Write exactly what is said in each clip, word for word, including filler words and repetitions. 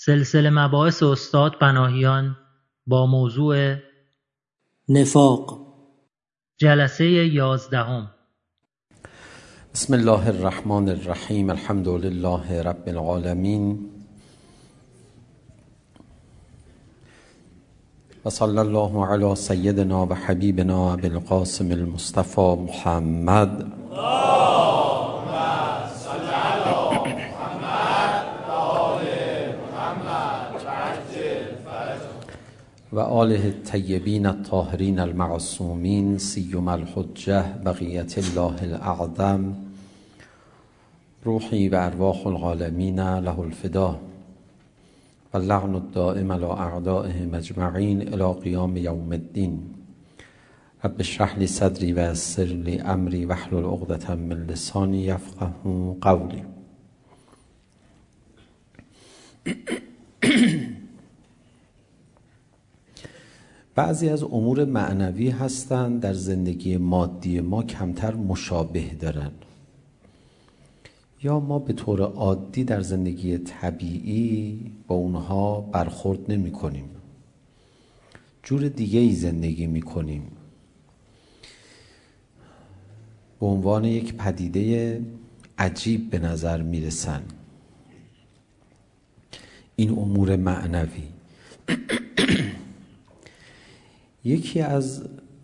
سلسله مباحث استاد پناهیان با موضوع نفاق. جلسه یازدهم. بسم الله الرحمن الرحیم. الحمد لله رب العالمین و صلی الله علی سیدنا و حبیبنا ابی القاسم المصطفى محمد و آله الطیبین الطاهرین المعصومین سیما الحجة بقیت الله الاعظم روحی و ارواح العالمین له الفدا و اللعن الدائم علی اعدائهم اجمعین الی قیام یوم الدین. رب اشرح لی صدری و یسر لی امری واحلل عقدة من لسانی یفقهوا قولی. بعضی از امور معنوی هستند در زندگی مادی ما کمتر مشابه دارن، یا ما به طور عادی در زندگی طبیعی با اونها برخورد نمی کنیم، جور دیگه ای زندگی می کنیم، به عنوان یک پدیده عجیب به نظر می رسن این امور معنوی. یکی از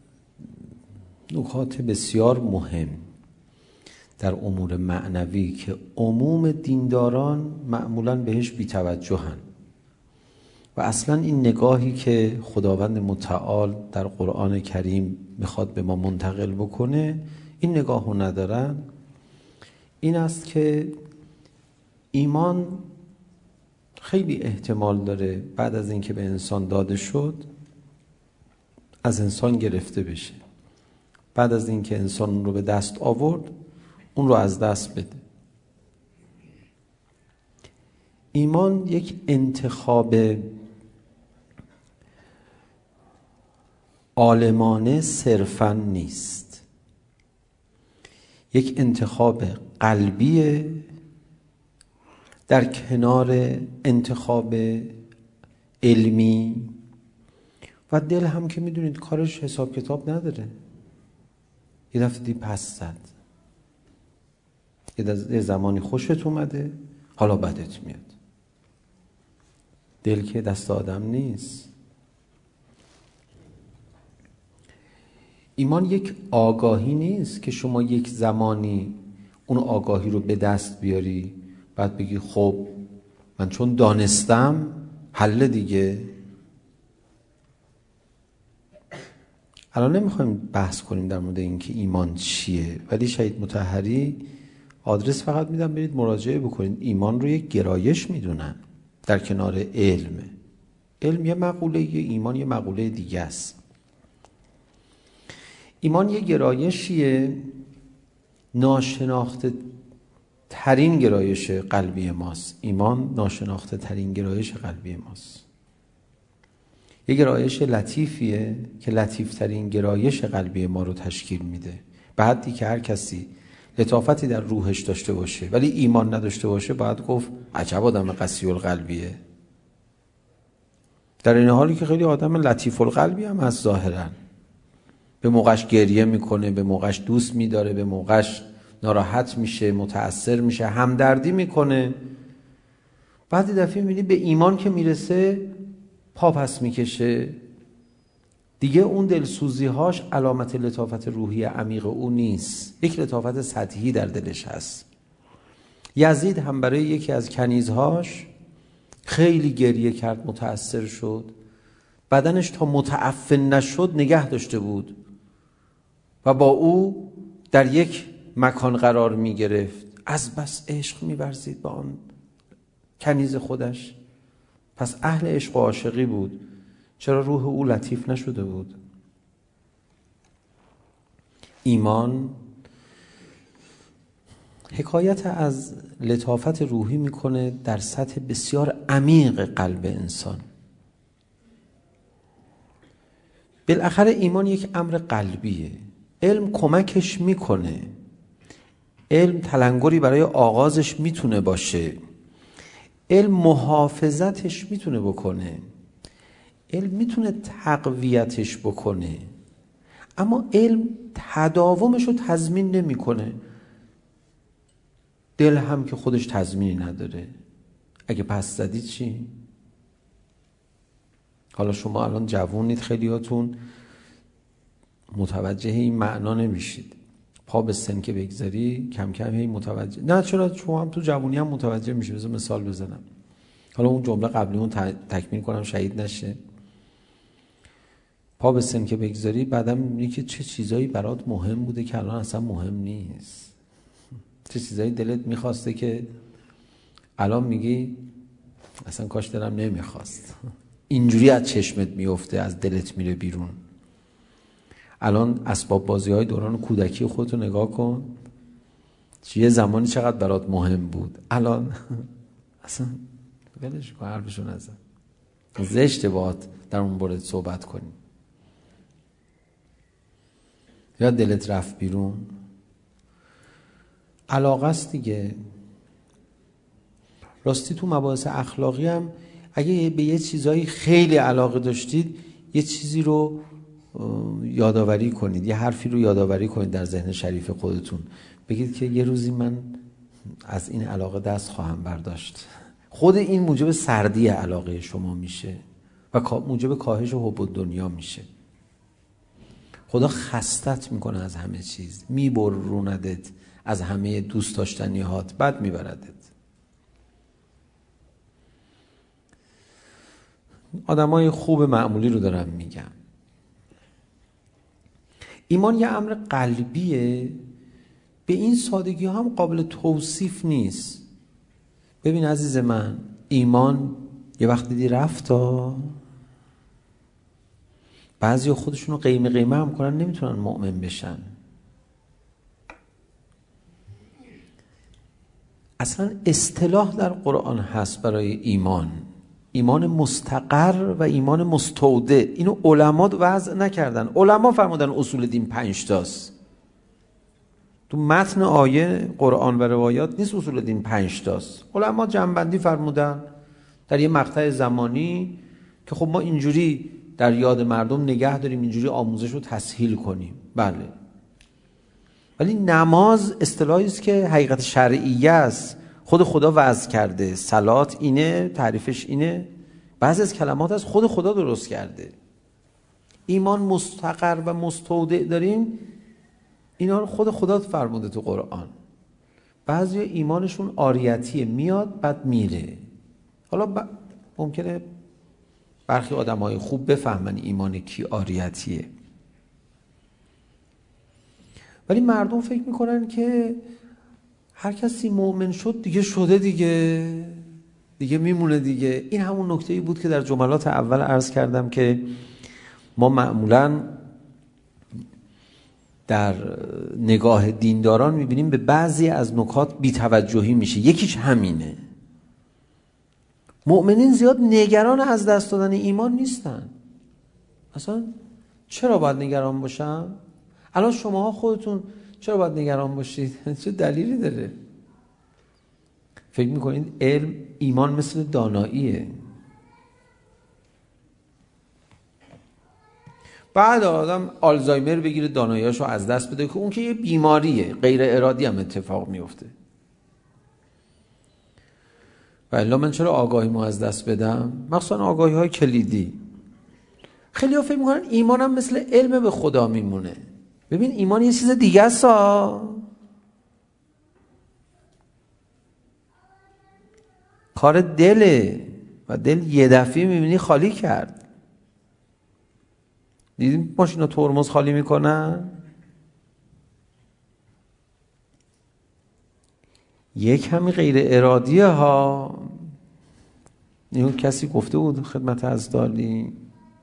نکات بسیار مهم در امور معنوی که عموم دینداران معمولاً بهش بی‌توجهن و اصلاً این نگاهی که خداوند متعال در قرآن کریم میخواد به ما منتقل بکنه این نگاهو ندارن، این است که ایمان خیلی احتمال داره بعد از اینکه به انسان داده شد از انسان گرفته بشه، بعد از اینکه انسان اون رو به دست آورد اون رو از دست بده. ایمان یک انتخاب عالمانه صرفاً نیست، یک انتخاب قلبی در کنار انتخاب علمی و دل هم که میدونید کارش حساب کتاب نداره، یه دفعه دی پس زد، یه زمانی خوشت اومده حالا بدت میاد. دل که دست آدم نیست. ایمان یک آگاهی نیست که شما یک زمانی اون آگاهی رو به دست بیاری بعد بگی خب من چون دانستم حل دیگه. الان نمیخوایم بحث کنیم در مورد اینکه ایمان چیه، ولی شهید مطهری آدرس فقط میدم برید مراجعه بکنید. ایمان رو یک گرایش میدونن در کنار علم. علم یه مقوله، یه ایمان یه مقوله دیگه است. ایمان یه گرایشیه، ناشناخته ترین گرایش قلبی ماست. ایمان ناشناخته ترین گرایش قلبی ماست. یه گرایش لطیفیه که لطیفترین گرایش قلبی ما رو تشکیل میده، به حدی که هر کسی لطافتی در روحش داشته باشه ولی ایمان نداشته باشه باید گفت عجب آدم قسی القلبیه، در این حالی که خیلی آدم لطیف القلبی هم هست ظاهرا، به موقعش گریه میکنه، به موقعش دوست میداره، به موقعش ناراحت میشه، متأثر میشه، همدردی میکنه، بعد دفعه میبینی به ایمان که میرسه پا پس میکشه دیگه. اون دلسوزی‌هاش علامت لطافت روحی عمیق او نیست، یک لطافت سطحی در دلش هست. یزید هم برای یکی از کنیزهاش خیلی گریه کرد، متأثر شد، بدنش تا متعفن نشد نگه داشته بود و با او در یک مکان قرار میگرفت، از بس عشق می‌ورزید با آن کنیز خودش. پس اهل عشق و عاشقی بود، چرا روح او لطیف نشده بود؟ ایمان حکایت از لطافت روحی میکنه در سطح بسیار عمیق قلب انسان. بالاخره ایمان یک امر قلبیه، علم کمکش میکنه، علم تلنگری برای آغازش میتونه باشه، علم محافظتش میتونه بکنه، علم میتونه تقویتش بکنه، اما علم تداومش رو تضمین نمیکنه. دل هم که خودش تضمینی نداره، اگه پس زدید چی؟ حالا شما الان جوونید، خیلیاتون متوجه این معنا نمیشید. پا به سن که بگذاری کم کم هی متوجه، نه چرا شما هم تو جوونی هم متوجه میشه. بذار مثال بزنم، حالا اون جمله قبلی اون تکمیل کنم شهید نشه. پا به سن که بگذاری بعدم میبینی که چه چیزایی برات مهم بوده که الان اصلا مهم نیست، چه چیزایی دلت میخواسته که الان میگی اصلا کاش دلم نمیخواست. اینجوری از چشمت میفته، از دلت میره بیرون. الان اسباب بازی های دوران کودکی خودتو نگاه کن، یه زمانی چقدر برات مهم بود، الان اصلا ولش کن، حرفشو نزن. زشته باهات در اون مورد صحبت کنیم. یا دلت رفت بیرون. علاقه است دیگه. راستی تو مباحث اخلاقی هم اگه به یه چیزایی خیلی علاقه داشتید، یه چیزی رو یادآوری کنید، یه حرفی رو یادآوری کنید در ذهن شریف خودتون، بگید که یه روزی من از این علاقه دست خواهم برداشت. خود این موجب سردی علاقه شما میشه و موجب کاهش حب الدنیا میشه. خدا خستت میکنه از همه چیز، میبروندت از همه دوست داشتنیات، بعد میبردت. آدمای خوب معمولی رو دارم میگم. ایمان یه امر قلبیه، به این سادگی هم قابل توصیف نیست. ببین عزیز من، ایمان یه وقت دیدی رفتا، بعضی خودشونو قیمه قیمه هم کنن، نمیتونن مؤمن بشن. اصلا اصطلاح در قرآن هست برای ایمان، ایمان مستقر و ایمان مستودع. اینو علما وضع نکردن. علما فرمودن اصول دین پنج تاست. تو متن آیه قرآن و روایات نیست اصول دین پنج تاست. علما جمع‌بندی فرمودن در یه مقطع زمانی که خب ما اینجوری در یاد مردم نگه داریم، اینجوری آموزش رو تسهیل کنیم. بله، ولی نماز اصطلاحی است که حقیقت شرعیه است، خود خدا وضع کرده. صلات اینه، تعریفش اینه، بعضی از کلمات از خود خدا درست کرده. ایمان مستقر و مستودع داریم، اینا رو خود خدا فرموده تو قرآن. بعضی ایمانشون عاریتیه، میاد بعد میره. حالا ب... ممکنه برخی آدمای خوب بفهمن ایمان کی عاریتیه، ولی مردم فکر میکنن که هر کسی مؤمن شد دیگه شده دیگه دیگه میمونه دیگه. این همون نکته‌ای بود که در جملات اول عرض کردم که ما معمولاً در نگاه دینداران میبینیم به بعضی از نکات بی‌توجهی میشه. یکیش همینه، مؤمنین زیاد نگران از دست دادن ایمان نیستن. اصلا چرا باید نگران باشم؟ الان شماها خودتون چرا باید نگران باشید؟ چه دلیلی داره؟ فکر میکنید علم، ایمان مثل داناییه؟ بعد آدم آلزایمر بگیره داناییاشو از دست بده، که اون که یه بیماریه، غیر ارادی هم اتفاق میفته. و الا من چرا آگاهیمو از دست بدم؟ مخصوصا آگاهی های کلیدی. خیلی ها فکر میکنن ایمان هم مثل علم به خدا میمونه. ببین ایمان یه چیز دیگه است. کار دله و دل یه دفعه میبینی خالی کرد. دیدیم ماشینا ترمز خالی میکنن؟ یک کمی غیر ارادیه ها. اون کسی گفته بود خدمت حضرت،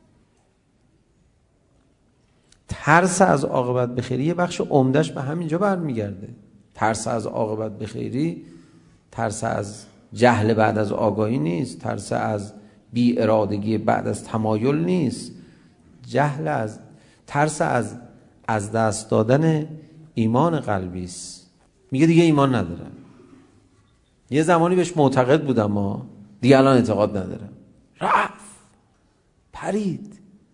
ترس از عاقبت بخیری یه بخش عمدهش به همینجا برمیگرده. ترس از عاقبت بخیری ترس از جهل بعد از آگاهی نیست، ترس از بی ارادگی بعد از تمایل نیست، جهل از ترس از از دست دادن ایمان قلبی است. میگه دیگه ایمان ندارم. یه زمانی بهش معتقد بودم، ما دیگه الان اعتقاد ندارم. رفت پرید.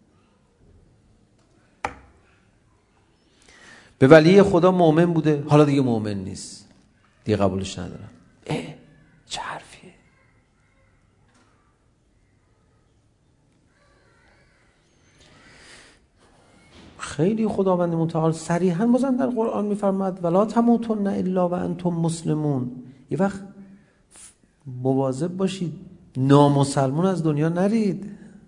به ولی خدا مؤمن بوده، حالا دیگه مؤمن نیست، دیگه قبولش ندارم. اه چه حرفیه؟ خیلی خداوند متعال صریحا بازم در قرآن میفرماد ولا تموتن الا و انتم مسلمون. یه وقت مواظب باشید نامسلمون از دنیا نرید.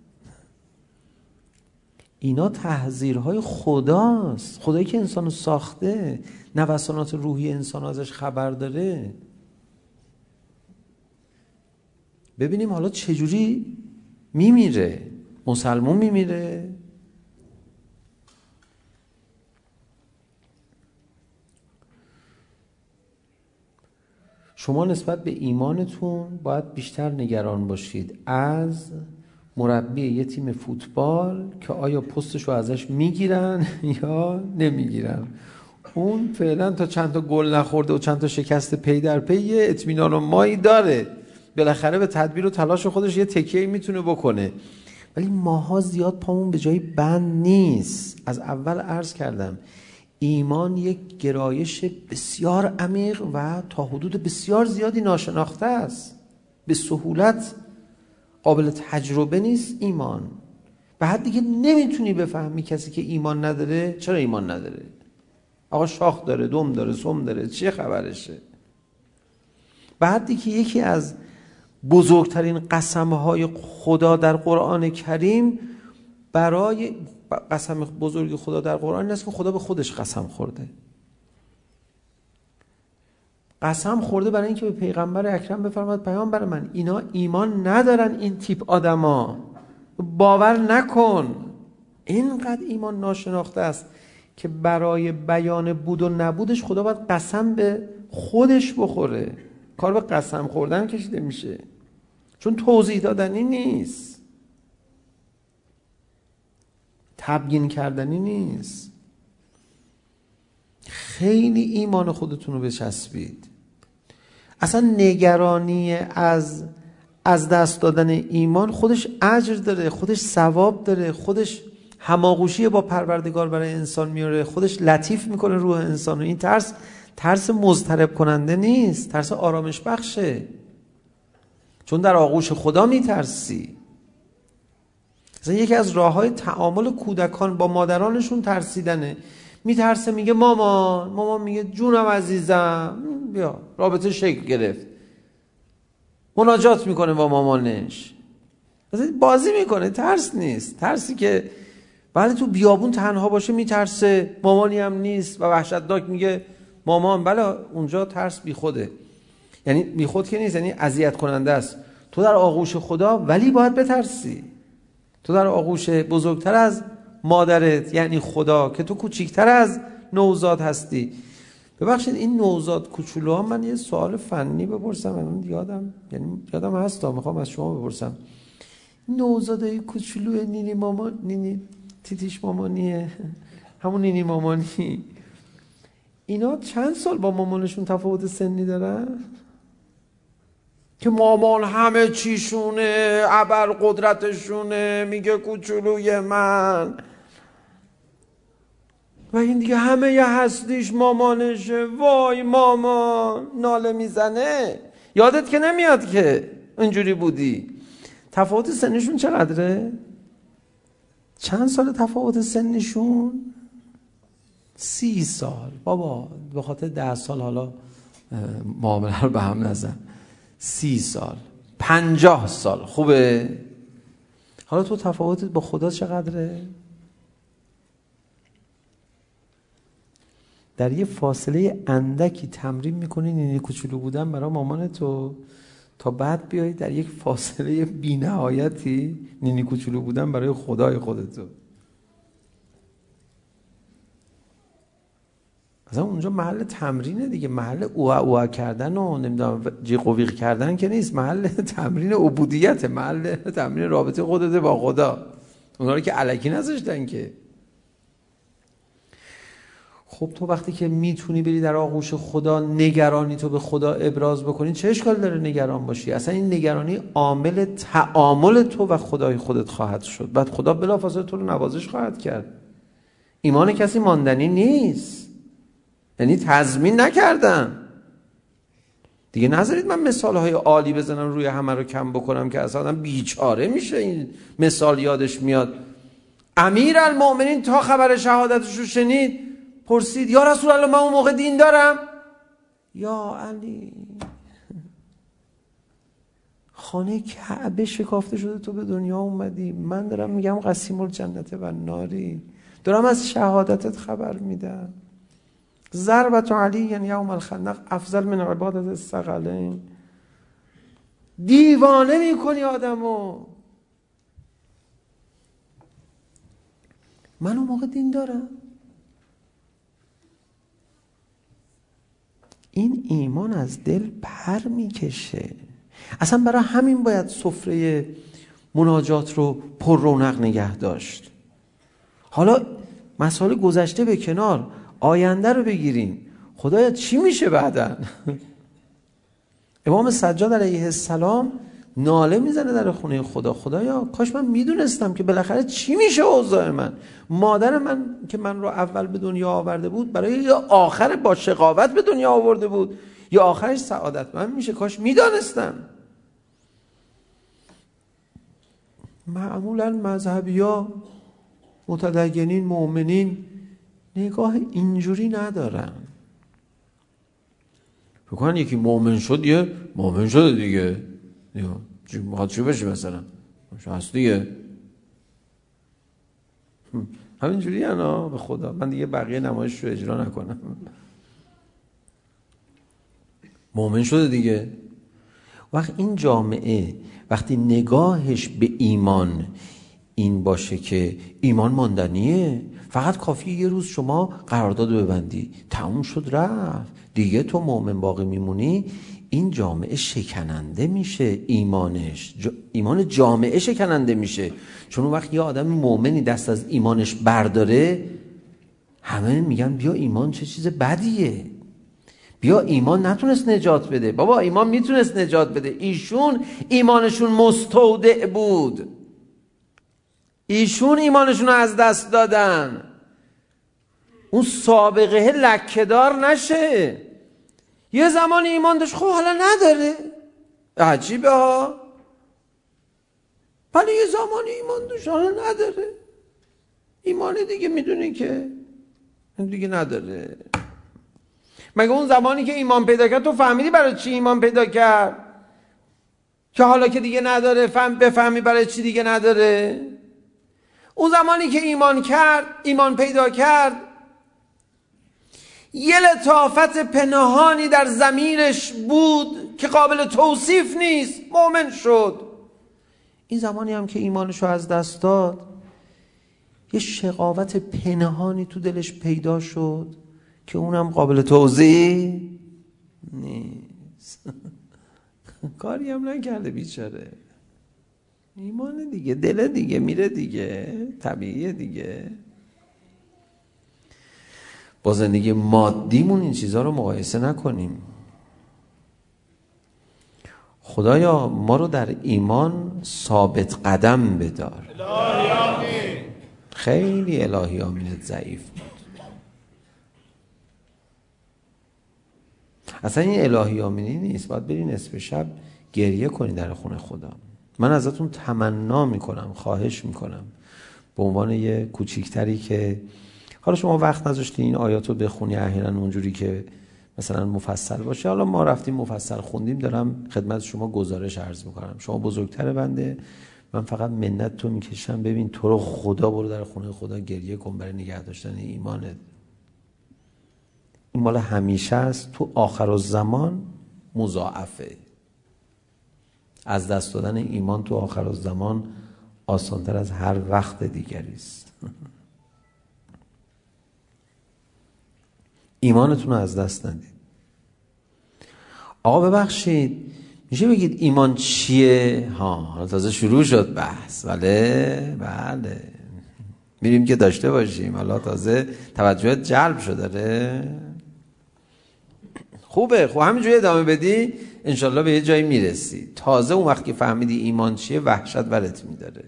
اینا تحذیرهای خداست، خدایی که انسانو ساخته، نوسانات روحی انسان ازش خبر داره. ببینیم حالا چجوری میمیره. مسلمون میمیره؟ شما نسبت به ایمانتون باید بیشتر نگران باشید از مربی یه تیم فوتبال که آیا پستشو ازش میگیرن یا نمیگیرن. اون فعلا تا چند تا گل نخورده و چند تا شکست پی در پی یه اطمینان و مایی داره، بالاخره به تدبیر و تلاش خودش یه تکیه‌ای میتونه بکنه. ولی ماها زیاد پامون به جایی بند نیست. از اول عرض کردم ایمان یک گرایش بسیار عمیق و تا حدود بسیار زیادی ناشناخته است. به سهولت قابل تجربه نیست ایمان. به حدی که نمیتونی بفهمی کسی که ایمان نداره چرا ایمان نداره. آقا شاخ داره، دم داره، سم داره، چه خبرشه؟ به حدی که یکی از بزرگترین قسمهای خدا در قرآن کریم برای قسم بزرگ خدا در قرآن این است که خدا به خودش قسم خورده. قسم خورده برای اینکه به پیغمبر اکرم بفرماد پیامبر من اینا ایمان ندارن، این تیپ آدما باور نکن. اینقدر ایمان ناشناخته است که برای بیان بود و نبودش خدا باید قسم به خودش بخوره. کار به قسم خوردن کشیده میشه، چون توضیح دادنی نیست، تبیین کردنی نیست. خیلی ایمان خودتون رو بچسبید. اصلا نگرانی از از دست دادن ایمان خودش اجر داره، خودش ثواب داره، خودش هماغوشی با پروردگار برای انسان میاره، خودش لطیف میکنه روح انسان. این ترس ترس مضطرب کننده نیست، ترس آرامش بخشه، چون در آغوش خدا میترسی. مثلا یکی از راههای تعامل کودکان با مادرانشون ترسیدنه. میترسه، میگه مامان، مامان میگه جونم عزیزم، بیا، رابطه شکل گرفت، مناجات میکنه با مامانش، بازی میکنه، ترس نیست. ترسی که بله تو بیابون تنها باشه میترسه، مامانی هم نیست و وحشتناک میگه مامان، بله اونجا ترس بی خوده، یعنی بی خود که نیست، یعنی اذیت کننده است. تو در آغوش خدا ولی باید بترسی. تو در آغوش بزرگتر از مادرت یعنی خدا که تو کوچیکتر از نوزاد هستی. ببخشید این نوزاد کوچولوها، من یه سوال فنی بپرسم، من یادم یعنی یادم هستا، میخوام از شما بپرسم. نوزادای کوچولو نینی مامان، نینی تیتیش مامانیه، همون نینی مامانی، اینا چند سال با مامانشون تفاوت سنی دارن؟ که مامان همه چیشونه، ابر قدرتشونه، میگه کوچولوی من، و این دیگه همه یه هستیش مامانشه، وای مامان، ناله میزنه. یادت که نمیاد که اینجوری بودی. تفاوت سنیشون چقدره؟ چند سال تفاوت سنیشون؟ سی سال. بابا به خاطر ده سال حالا معامله رو به هم نزن. سی سال، پنجاه سال، خوبه؟ حالا تو تفاوتت با خدا چقدره؟ در یه فاصله اندکی تمرین میکنی نینی کوچولو بودن برای مامان تو، تا بعد بیایی در یک فاصله بی نهایتی نینی کوچولو بودن برای خدای خودتو. مثلا اونجا محل تمرینه دیگه، محل اوه اوه کردن و نمیدونم جیغ و ویغ کردن که نیست، محل تمرین عبودیت، محل تمرین رابطه خودت با خدا. اونا رو که الکی نذاشتن که. خب تو وقتی که میتونی بری در آغوش خدا نگرانی تو به خدا ابراز بکنی، چه اشکال داره نگران باشی؟ اصلا این نگرانی عامل تعامل تو و خدای خودت خواهد شد. بعد خدا بلافاصله تو رو نوازش خواهد کرد. ایمان کسی ماندنی نیست، یعنی تضمین نکردن. دیگه نذارید من مثالهای عالی بزنم روی همه رو کم بکنم که اصلا آدم بیچاره میشه این مثال یادش میاد. امیرالمؤمنین تا خبر شهادتش رو شنید پرسید یا رسول الله من اون موقع دین دارم؟ یا علی خانه کعبه شکافته شده تو به دنیا اومدی، من دارم میگم قسیم الجنت و ناری، دارم از شهادتت خبر میدم. ضربت علی یعنی یوم الخندق افضل من عبادت الثقلین. دیوانه میکنی آدمو. من اون موقع دین دارم. این ایمان از دل پر میکشه. اصلا برای همین باید سفره مناجات رو پر رونق نگه داشت. حالا مسائل گذشته به کنار، آینده رو بگیریم. خدایا چی میشه بعداً؟ امام سجاد علیه السلام ناله میزنه در خونه خدا، خدایا کاش من میدونستم که بالاخره چی میشه اوضاع من. مادر من که من رو اول به دنیا آورده بود برای یا آخر با شقاوت به دنیا آورده بود یا آخرش سعادت من میشه، کاش میدانستم. معمولا مذهبی‌ها متدینین مؤمنین نگاه اینجوری ندارن. فکر کنن یکی مؤمن شد یه مؤمن شده دیگه، میخواد چی بشه مثلا هست دیگه. همینجوری انا به خدا من دیگه بقیه نمایش رو اجرا نکنم. مؤمن شده دیگه. وقت این جامعه وقتی نگاهش به ایمان این باشه که ایمان ماندنیه، فقط کافیه یه روز شما قرارداد ببندی تموم شد رفت دیگه تو مؤمن باقی میمونی، این جامعه شکننده میشه. ایمانش جا... ایمان جامعه شکننده میشه. چون اون وقت یه آدم مؤمنی دست از ایمانش برداره همه میگن بیا ایمان چه چیز بدیه، بیا ایمان نتونست نجات بده. بابا ایمان میتونست نجات بده. ایشون ایمانشون مستودع بود، ایشون ایمانشون رو از دست دادن. اون سابقه لکه‌دار نشه. یه زمان ایمان داشت خب حالا نداره، عجیبه ها. ولی یه زمانی ایمان داشت حالا نداره. ایمان دیگه میدونی که دیگه نداره. مگه اون زمانی که ایمان پیدا کرد تو فهمیدی برای چی ایمان پیدا کرد؟ که حالا که دیگه نداره فهم بفهمی برای چی دیگه نداره؟ اون زمانی که ایمان کرد، ایمان پیدا کرد، یه لطافت پنهانی در ضمیرش بود که قابل توصیف نیست، مؤمن شد. این زمانی هم که ایمانش رو از دست داد یه شقاوت پنهانی تو دلش پیدا شد که اونم قابل توضیح نیست. کاری هم نکرده بیچاره. ایمان دیگه، دل دیگه میره دیگه، طبیعیه دیگه. با زندگی مادیمون این چیزها رو مقایسه نکنیم. خدایا ما رو در ایمان ثابت قدم بدار. الهی آمین. خیلی الهی آمینت ضعیف بود. اصلا این الهی آمینی نیست. باید بری نصف شب گریه کنی در خونه خدا. من ازتون تمنا میکنم، خواهش میکنم به عنوان یه کوچیکتری که حالا شما وقت نذاشتی این آیاتو بخونی احیانا اونجوری که مثلا مفصل باشه، حالا ما رفتیم مفصل خوندیم، دارم خدمت شما گزارش عرض میکنم. شما بزرگتر بنده، من فقط منت تو میکشم. ببین تو رو خدا برو در خونه خدا گریه کن برای نگه داشتن ایمانت. این مال همیشه است، تو آخر الزمان مضاعفه. از دست دادن ایمان تو آخر الزمان آسانتر از هر وقت دیگری است. ایمانتون رو از دست ندید. آقا ببخشید میشه بگید ایمان چیه؟ ها تازه شروع شد بحث. بله بله میریم که داشته باشیم. حالا تازه توجهت جلب شده داره. خوبه، خب همینجوری ادامه بدی انشالله به یه جایی میرسی. تازه اون وقت که فهمیدی ایمان چیه وحشت ورت میداره.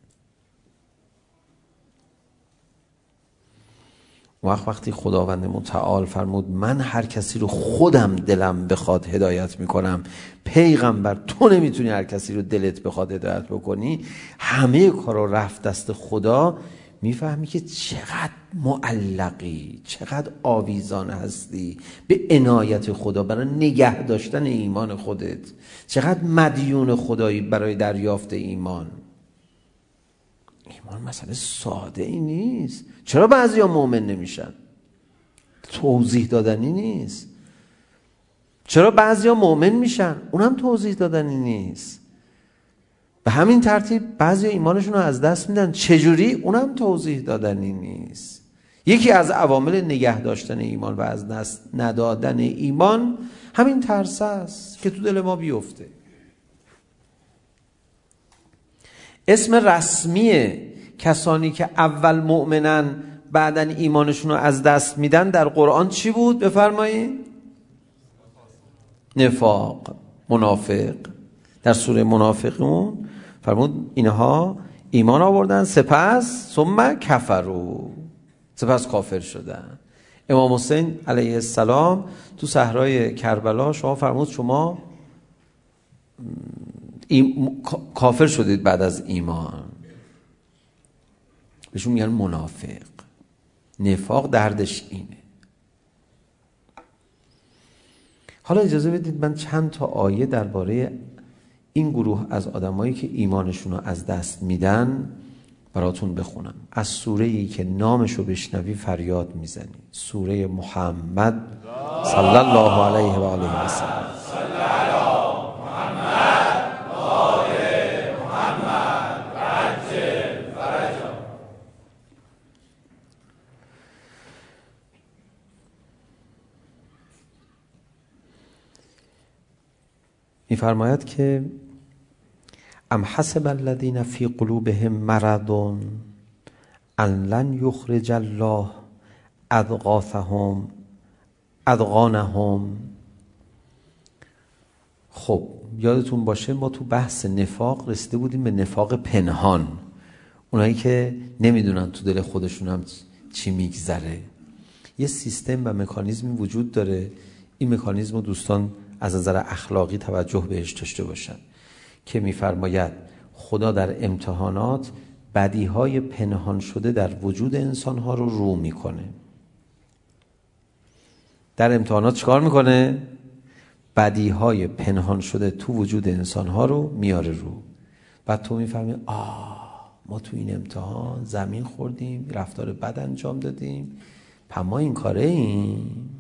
وقت وقتی خداوند متعال فرمود من هر کسی رو خودم دلم بخواد هدایت میکنم، پیغمبر تو نمیتونی هر کسی رو دلت بخواد هدایت بکنی، همه کارا رفت دست خدا، میفهمی که چقدر معلقی، چقدر آویزان هستی به عنایت خدا برای نگه داشتن ایمان خودت، چقدر مدیون خدایی برای دریافت ایمان. ایمان مسئله ساده ای نیست. چرا بعضی ها مؤمن نمیشن؟ توضیح دادنی نیست. چرا بعضی ها مؤمن میشن؟ اونم توضیح دادنی نیست. به همین ترتیب بعضی ها ایمانشون رو از دست میدن. چجوری؟ اونم توضیح دادنی نیست. یکی از عوامل نگه داشتن ایمان و از دست ندادن ایمان همین ترس است که تو دل ما بیفته. اسم رسمی کسانی که اول مؤمنن بعدن ایمانشون رو از دست میدن در قرآن چی بود؟ بفرمایید. نفاق، منافق. در سوره منافقون فرمود اینها ایمان آوردن سپس ثم کفروا، سپس کافر شدن. امام حسین علیه السلام تو صحرای کربلا شما فرمود شما ایم... کافر شدید بعد از ایمان. بهشون میگن منافق. نفاق دردش اینه. حالا اجازه بدید من چند تا آیه درباره این گروه از آدمایی که ایمانشون رو از دست میدن براتون بخونم. از سوره‌ای که نامشو بشنوی فریاد میزنی، سوره محمد صلی الله علیه و آله و سلم. می‌فرماید که ام حسب الذین فی قلوبهم مرض ان لن یخرج الله اضغاثهم اذغانهم. خب یادتون باشه ما تو بحث نفاق رسیده بودیم به نفاق پنهان، اونایی که نمیدونن تو دل خودشون هم چی میگذره. یه سیستم و مکانیزمی وجود داره. این مکانیزم رو دوستان از نظر اخلاقی توجه بهش داشته باشن که میفرماید خدا در امتحانات بدیهای پنهان شده در وجود انسانها رو رو میکنه. در امتحانات چیکار میکنه؟ بدیهای پنهان شده تو وجود انسانها رو میاره رو. بعد تو میفهمی آه ما تو این امتحان زمین خوردیم، رفتار بد انجام دادیم، پما این کاره ایم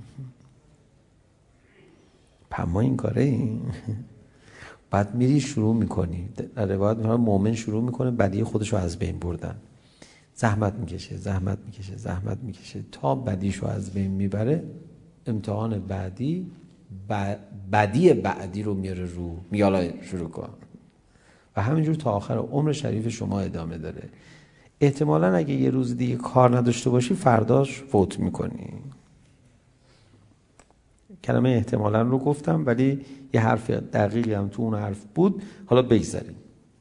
پما این کاره این بعد میری شروع میکنی. در روایت میگه مؤمن شروع میکنه بدی خودشو از بین بردن، زحمت میکشه زحمت میکشه زحمت میکشه تا بدیشو از بین میبره. امتحان بعدی بدی بعدی رو میاره رو، میالا شروع کن و همینجور تا آخر عمر شریف شما ادامه داره. احتمالاً اگه یه روز دیگه کار نداشته باشی فرداش فوت میکنی. کلمه احتمالاً رو گفتم ولی یه حرف دقیقی هم تو اون حرف بود. حالا بگذاریم.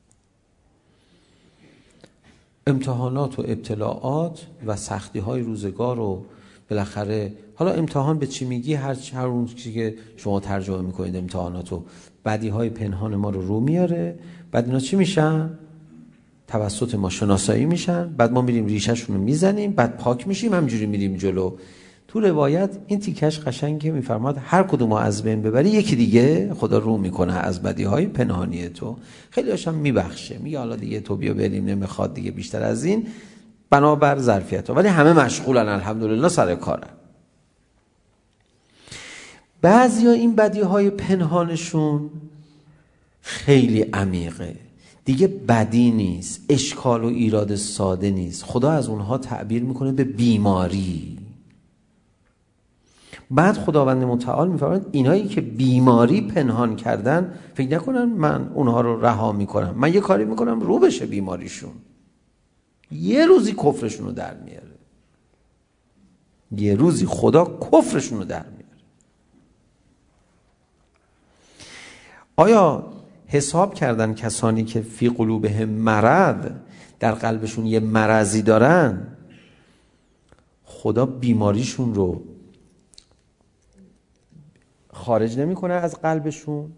امتحانات و ابتلاعات و سختی های روزگار و بالاخره حالا امتحان به چی میگی؟ هر هر اون چیزی که شما ترجمه میکنید امتحانات و بدی های پنهان ما رو رو میاره. بعد اینا چی میشن؟ توسط ما شناسایی میشن. بعد ما میریم ریشه‌شون رو میزنیم، بعد پاک میشیم، همینجوری میریم جلو. تو روایت این تیکش قشنگه میفرماد هر کدوم از بین ببری یکی دیگه خدا رو میکنه از بدیهای پنهانی تو. خیلی هاشم میبخشه، میگه حالا دیگه تو بیا بریم، نمیخواد دیگه بیشتر از این بنابر ظرفیت ها. ولی همه مشغولن الحمدلله سر کارن. بعضیا این بدیهای پنهانشون خیلی عمیقه دیگه، بدی نیست، اشکال و ایراد ساده نیست. خدا از اونها تعبیر میکنه به بیماری. بعد خداوند متعال میفرماید اینایی که بیماری پنهان کردن فکر نکنن من اونها رو رها میکنم، من یه کاری میکنم رو بشه بیماریشون. یه روزی کفرشون رو در میاره، یه روزی خدا کفرشون رو در میاره. آیا حساب کردن کسانی که فی قلوبهم مرض، در قلبشون یه مرضی دارن، خدا بیماریشون رو خارج نمیکنه از قلبشون؟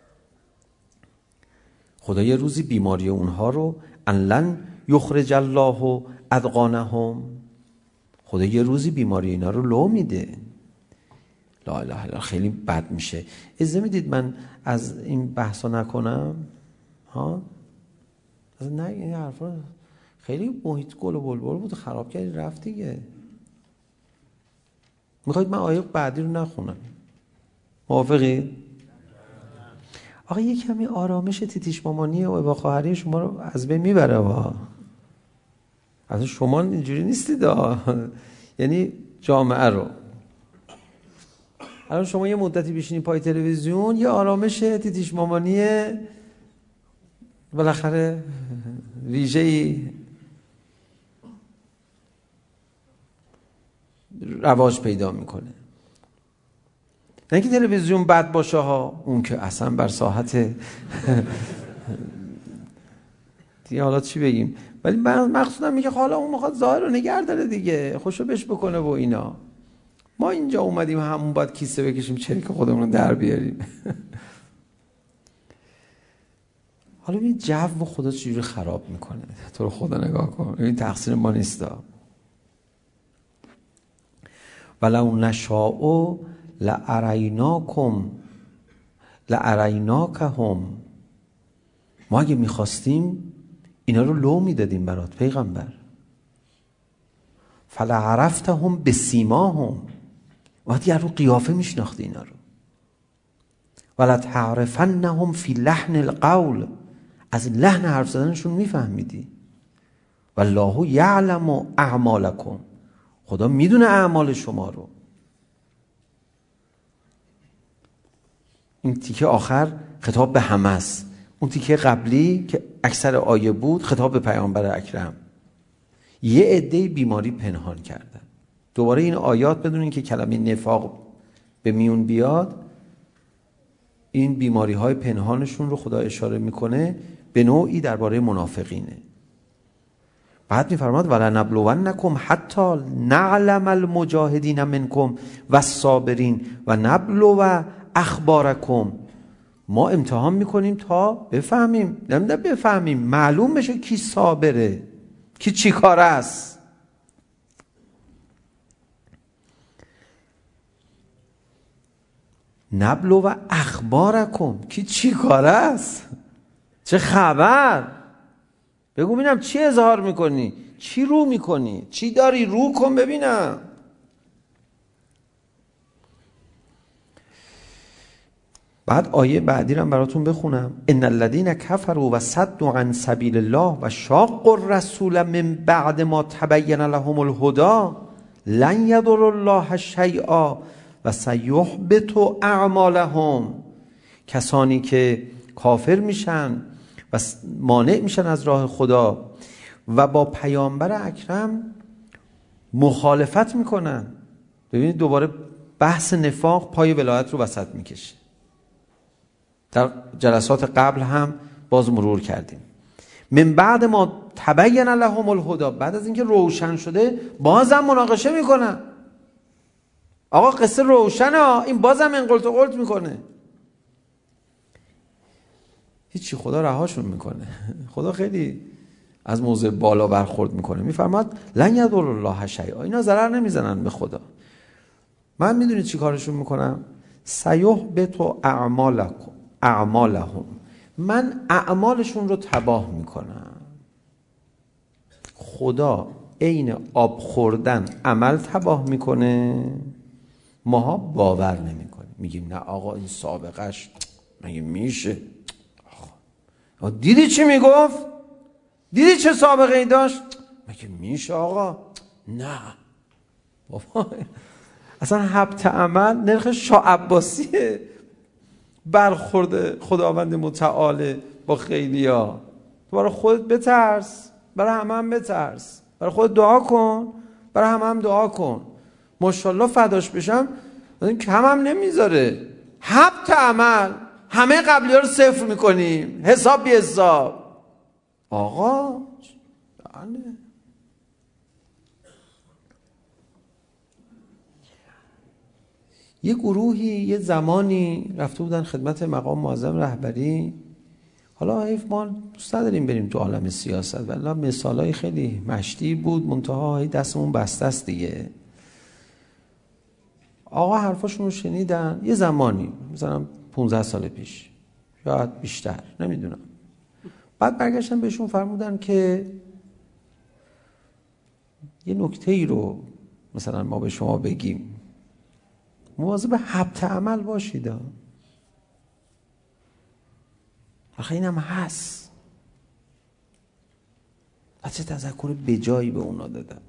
خدا یه روزی بیماری اونها رو انلن یخرج الله ادغانهم، خدا یه روزی بیماری اینا رو لو میده. لا اله الا الله، خیلی بد میشه. اجازه میدید من از این بحثا نکنم؟ ها؟ نه این حرفا خیلی محیط گل و بلبل بود، خراب کردی رفت دیگه. میخواید من آیه بعدی رو نخونم؟ موافقی؟ آقا یه کمی آرامش تیتیش مامانی و ابا خواهری شما رو از بین میبره ها. اصلا شما اینجوری نیستید ها. یعنی جامعه رو الان شما یه مدتی بشینی پای تلویزیون، یه آرامش تیتیش مامانی بالاخره ویژه‌ای رواج پیدا میکنه. نه اینکه تلویزیون بد باشه ها، اون که اصلا بر ساحت دیگه حالا چی بگیم، ولی من مقصودم میگه حالا اون میخواد ظاهر رو نگه داره دیگه، خوشو بش بکنه و اینا. ما اینجا اومدیم همون باید کیسه بکشیم چریک خودمون رو در بیاریم. حالا این جو خدا چجوری خراب میکنه، تو رو خدا نگاه کن، این تقصیر ما نیستا. ولو نشاء لاریناکم لاریناکهم، ما اگه میخواستیم اینا رو لو میدادیم برات پیغمبر. فلعرفتهم بسیماهم، وقتی رو قیافه میشناختی اینا رو. ولتعرفنهم فی لحن القول، از لحن حرف زدنشون میفهمیدی. والله یعلم اعمالکم، خدا میدونه اعمال شما رو. این تیکه آخر خطاب به همه است. اون تیکه قبلی که اکثر آیه بود خطاب به پیامبر اکرم. یه عده بیماری پنهان کردن. دوباره این آیات بدون این که کلمه نفاق به میون بیاد، این بیماری های پنهانشون رو خدا اشاره میکنه، به نوعی درباره منافقینه. بعد میفرماد ولنبلونکم حتی نعلم المجاهدین منکم والصابرین و نبلو اخبارکم، ما امتحان میکنیم تا بفهمیم، نمیده بفهمیم، معلوم بشه کی صابره کی چی کاره است. نبلو و اخبارکم، کی چی کاره است، چه خبر، بگو ببینم چی اظهار میکنی، چی رو میکنی، چی داری رو کن ببینم. بعد آیه بعدی رو براتون بخونم. ان الذين كفروا وصدوا عن سبيل الله وشاقوا الرسول من بعد ما تبين لهم الهدى لن يضر الله شيئا وسيحبط اعمالهم، کسانی که کافر میشن و مانع میشن از راه خدا و با پیامبر اکرم مخالفت میکنن. ببینید دوباره بحث نفاق پای ولایت رو وسط میکشه. در جلسات قبل هم باز مرور کردیم. من بعد ما تبین لهم الهدی، بعد از اینکه روشن شده بازم مناقشه میکنن. آقا قصه روشنه، این بازم انقلت و قلت میکنه. هیچی، خدا رهاشون میکنه. خدا خیلی از موضع بالا برخورد میکنه. میفرماد لن یضر الله شیئا، اینا ضرر نمیزنن به خدا. من میدونید چی کارشون میکنم؟ سیحبط اعمالکم اعمالهم، من اعمالشون رو تباه میکنم. خدا عین آب خوردن عمل تباه میکنه، ماها باور نمیکنیم، میگیم نه آقا این سابقش مگه میشه، آقا دیدی چی میگفت، دیدی چه سابقه ای داشت، مگه میشه آقا، نه بابا اصلا حبط عمل نرخ شاه عباسیه، برخورد خداوند متعال با خیلیا. تو برای خودت بترس، برای همه هم بترس، برای خود دعا کن، برای همه هم دعا کن. ماشاءالله فداش بشم کم هم نمیذاره. هفت عمل همه قبلی ها رو صفر میکنیم، حساب بی حساب. آقا بله. یه گروهی یه زمانی رفته بودن خدمت مقام معظم رهبری. حالا حیف ما دوست نداریم بریم تو عالم سیاست، والله مثالای خیلی مشتی بود، منتها دستمون بسته است دیگه. آقا حرفاشون رو شنیدن یه زمانی، مثلا پونزده سال پیش شاید بیشتر، نمیدونم. بعد برگشتن بهشون فرمودن که یه نکته ای رو مثلا ما به شما بگیم، مواظب هبت عمل باشید. آخه اینم هست. چه تذکر بجایی به اونا دادن.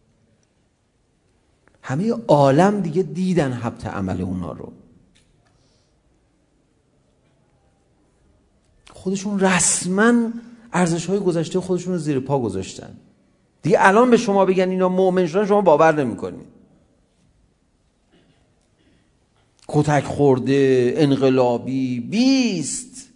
همه عالم دیگه دیدن هبت عمل اونا رو، خودشون رسما ارزش‌های گذشته خودشون رو زیر پا گذاشتن. دیگه الان به شما بگن اینا مؤمن شدن شما باور نمی‌کنید. کتک خورده، انقلابی، بیست.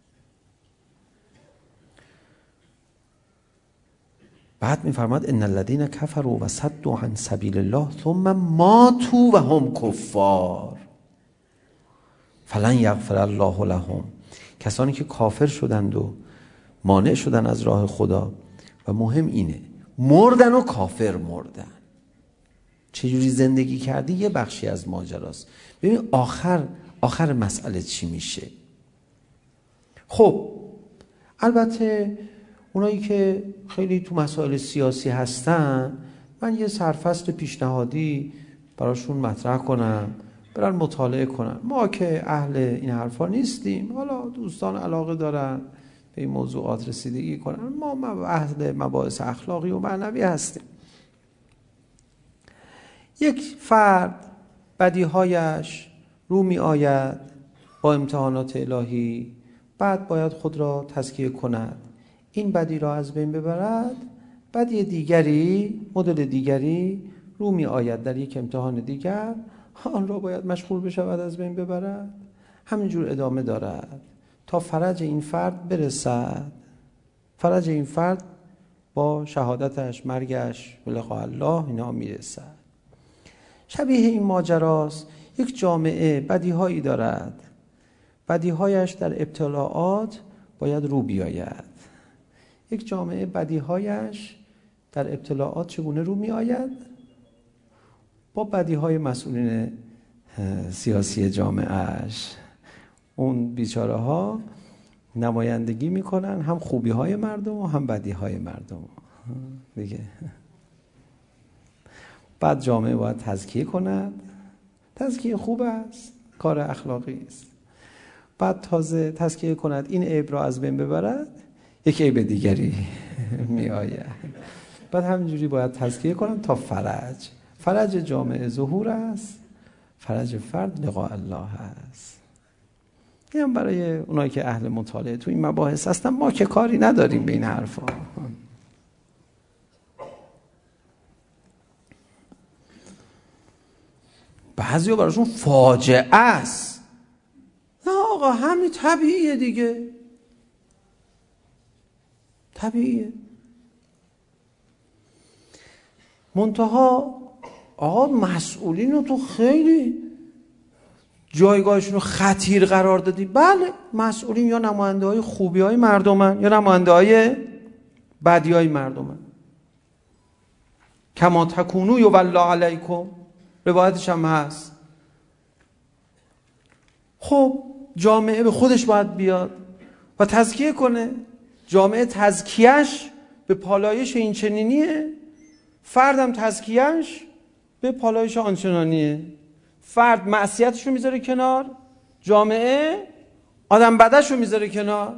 بعد می‌فرماد ان الذين كفروا وصدوا عن سبيل الله ثم ماتوا وهم كفار فلن يغفر الله لهم. کسانی که کافر شدند و مانع شدن از راه خدا و مهم اینه مردن و کافر مردن. چجوری زندگی کردی یه بخشی از ماجراست. ببین آخر آخر مسئله چی میشه. خب البته اونایی که خیلی تو مسائل سیاسی هستن، من یه سرفصل پیشنهادی براشون مطرح کنم، برن مطالعه کنن. ما که اهل این حرفا نیستیم، حالا دوستان علاقه دارن به این موضوعات رسیدگی کنن، ما اهل مباحث اخلاقی و معنوی هستیم. یک فرد بدیهایش رو می آید با امتحانات الهی، بعد باید خود را تزکیه کند، این بدی را از بین ببرد، بدی دیگری، مدل دیگری رو می آید در یک امتحان دیگر، آن را باید مشغول بشود از بین ببرد. همینجور ادامه دارد تا فرج این فرد برسد. فرج این فرد با شهادتش، مرگش، به لقاء الله اینا میرسد. شبیه این ماجراست. یک جامعه بدیهایی دارد، بدیهایش در ابتلاعات باید رو بیاید. یک جامعه بدیهایش در ابتلاعات چگونه رو می آید؟ با بدیهای مسئولین سیاسی جامعهش. اون بیچاره ها نمایندگی میکنن هم خوبی های مردم و هم بدی های مردم دیگه. بعد جامعه باید تزکیه کند. تزکیه خوب است، کار اخلاقی است. بعد تازه تزکیه کند، این عیب را از بین ببرد، یک عیب دیگری می آید. بعد همینجوری باید تزکیه کنند تا فرج فرج جامعه ظهور است، فرج فرد لقاء الله است. این هم برای اونایی که اهل مطالعه تو این مباحث هستن. ما که کاری نداریم به این حرفا. بعضیا براشون فاجعه است. نه آقا همین طبیعیه دیگه، طبیعیه. منتها آقا مسئولین رو تو خیلی جایگاهشون رو خطیر قرار دادی. بله مسئولین یا نماینده های خوبی های مردمن یا نماینده های بدی های مردمن. کما تکونو یولی علیکم، روایتش هم هست. خب جامعه به خودش باید بیاد و تزکیه کنه. جامعه تزکیهش به پالایش این چنینیه، فردم تزکیهش به پالایش آنچنانیه. فرد معصیتشو میذاره کنار، جامعه آدم بدشو میذاره کنار.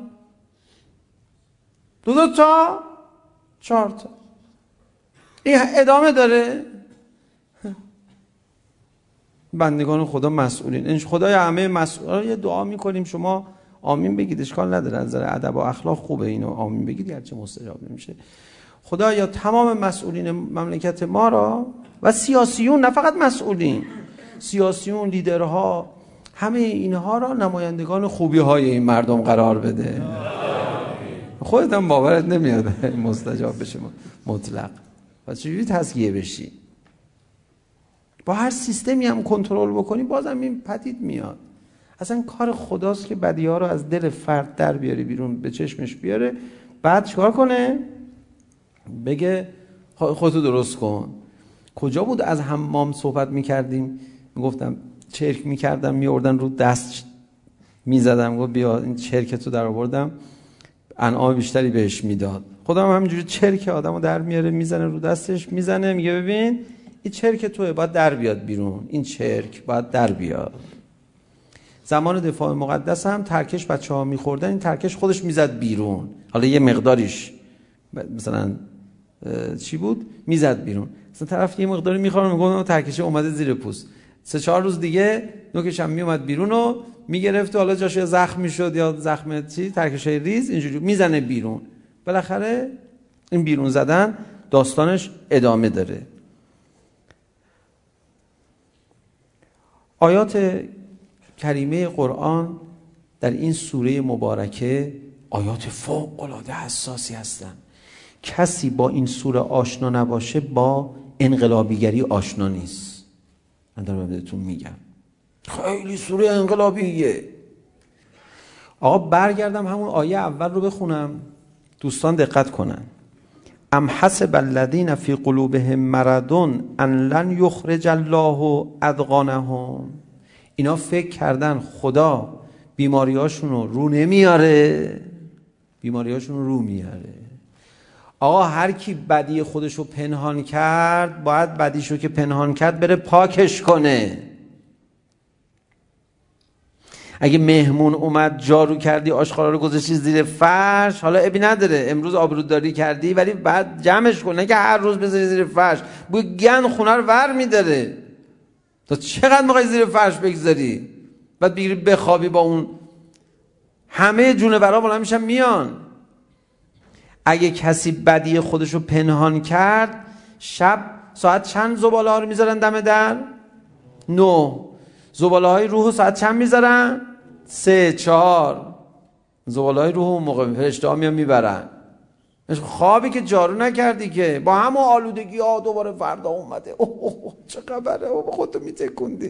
دو دو تا چهار تا این ادامه داره. بندگان خدا مسئولین، این خدای همه مسئولین. یه دعا میکنیم شما آمین بگید، اشکال نداره، از نظر ادب و اخلاق خوبه اینو آمین بگید، گرچه مستجاب نمیشه. خدایا تمام مسئولین مملکت ما را و سیاسیون، نه فقط مسئولین، سیاسیون، لیدرها، همه اینها را نمایندگان خوبی های این مردم قرار بده. خودت هم باورت نمیاد مستجاب بشه مطلق. و چجوری تزکیه بشی؟ با هر سیستمی هم کنترل بکنی بازم این پدید میاد. اصلا کار خداست که بدی‌ها رو از دل فرد در بیاره بیرون، به چشمش بیاره، بعد چیکار کنه؟ بگه خودتو درست کن. کجا بود از حمام صحبت میکردیم، میگفتم چرک میکردم میوردن رو دست میزدم، گفت بیا این چرکتو در آوردم، انعام بیشتری بهش میداد. خدا هم همینجوری چرک آدمو در میاره، میزنه رو دستش، میزنه، میگه ببین این چرک توئه، باید در بیاد بیرون، این چرک باید در بیاد. زمان دفاع مقدس هم ترکش بچه‌ها میخوردن، این ترکش خودش میزد بیرون، حالا یه مقداریش مثلا چی بود میزد بیرون، مثلا طرف یه مقداری میخوره میگم ترکش اومده زیر پوست، سه چهار روز دیگه نوکش هم میومد بیرون و میگرفت و حالا جاش زخم میشد یا زخم چی ترکش ریز، اینجوری میزنه بیرون. بالاخره این بیرون زدن داستانش ادامه داره. آیات کریمه قرآن در این سوره مبارکه آیات فوق العاده حساسی هستند. کسی با این سوره آشنا نباشه با انقلابیگری آشنا نیست. من دارم بهتون میگم خیلی سوره انقلابیه. آقا برگردم همون آیه اول رو بخونم، دوستان دقت کنن. ام حسب الذین فی قلوبهم مرض ان لن یخرج الله اضغانهم. اینا فکر کردن خدا بیماریاشون رو رو نمیاره، بیماریاشون رو رو میاره. آقا هر کی بدی خودشو پنهان کرد باید بدیشو که پنهان کرد بره پاکش کنه. اگه مهمون اومد جارو کردی آشغالا رو گذاشتی زیر فرش، حالا ابی نداره امروز آبروداری کردی، ولی بعد جمعش کن، نه که هر روز بذاری زیر فرش، بوی گند خونه رو ور میداره. تا چقدر میخوای زیر فرش بگذاری؟ بعد بگیری بخوابی با اون همه جونورا بالا میشن میان. اگه کسی بدی خودشو پنهان کرد، شب ساعت چند زباله ها رو میذارن دم در؟ نه. زباله های روحو ساعت چند میذارن؟ سه چهار. زباله های روحو موقع فرشته ها میان میبرن. خوابی که جارو نکردی که با همه آلودگی ها دوباره فردا اومده، اوه اوه چه خبره، اوه خودتو میتکوندی.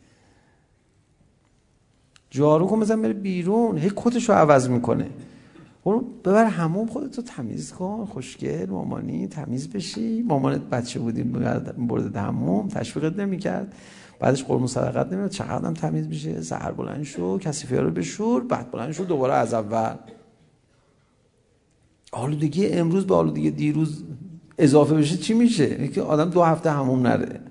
جارو کن بزن بره بیرون، هی کتشو عوض میکنه. برو ببر حموم، خودتو تمیز کن، خوشگل مامانی تمیز بشی. مامانت بچه بودی برده حموم، تشویقت نمیکرد، بعدش قربون صدقت نمیاد، چقدرم تمیز میشه. سحر بلند شو، کثیفی‌ها رو بشور، بعد بلند شو دوباره از اول. آلودگی امروز به آلودگی دیروز اضافه بشه چی میشه؟ که آدم دو هفته حموم نره.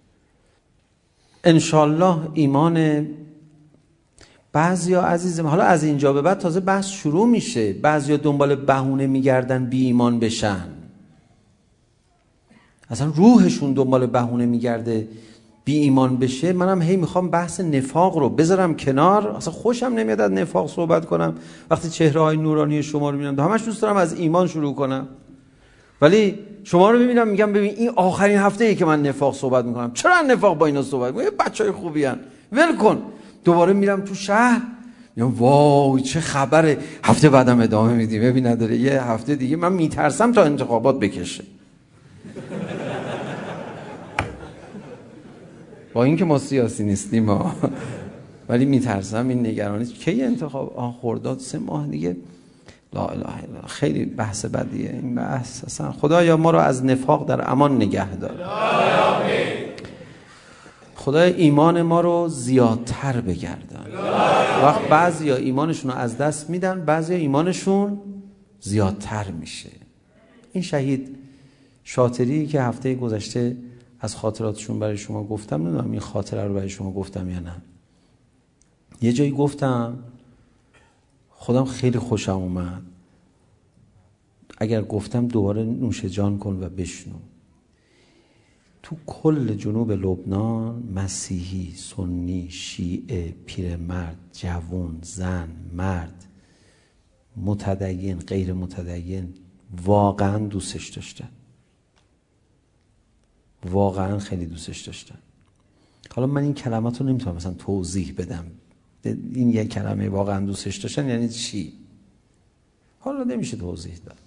انشالله ایمان بعضیا عزیزم، حالا از اینجا به بعد تازه بحث شروع میشه. بعضیا دنبال بهونه میگردن بی ایمان بشن، اصلا روحشون دنبال بهونه میگرده بی ایمان بشه. منم هی میخوام بحث نفاق رو بذارم کنار، اصلا خوشم نمیاد از نفاق صحبت کنم. وقتی چهره های نورانی شما رو میبینم همش دوست دارم از ایمان شروع کنم، ولی شما رو میبینم میگم ببین این آخرین هفته ای که من نفاق صحبت میکنم. چرا نفاق با اینا صحبت میکنم؟ بچهای خوبی ان، ول کن. دوباره میرم تو شهر میگم واو چه خبره، هفته بعدم ادامه میدیم. ببین نداره یه هفته دیگه. من میترسم تا انتخابات بکشه. با اینکه ما سیاسی نیستیم ما، ولی میترسم این نگرانی کی انتخاب آه خرداد سه ماه دیگه. لا اله الا الله، خیلی بحث بدیه این بحث. اصلا خدایا ما رو از نفاق در امان نگه دار. خدای ایمان ما رو زیادتر بگردان. وقت بعضیا ایمانشون رو از دست میدن، بعضیا ایمانشون زیادتر میشه. این شهید شاطری که هفته گذشته از خاطراتشون برای شما گفتم، نمیدونم این خاطره رو برای شما گفتم یا نه. یه جایی گفتم خودم خیلی خوشم اومد، اگر گفتم دوباره نوش جان کن و بشنو. تو کل جنوب لبنان مسیحی، سنی، شیعه، پیرمرد، جوان، زن، مرد، متدین، غیر متدین، واقعا دوستش داشتن، واقعا خیلی دوستش داشتن. حالا من این کلمات رو نمیتونم مثلا توضیح بدم، این یک کلمه واقعا دوستش داشتن یعنی چی، حالا نمیشه توضیح داد.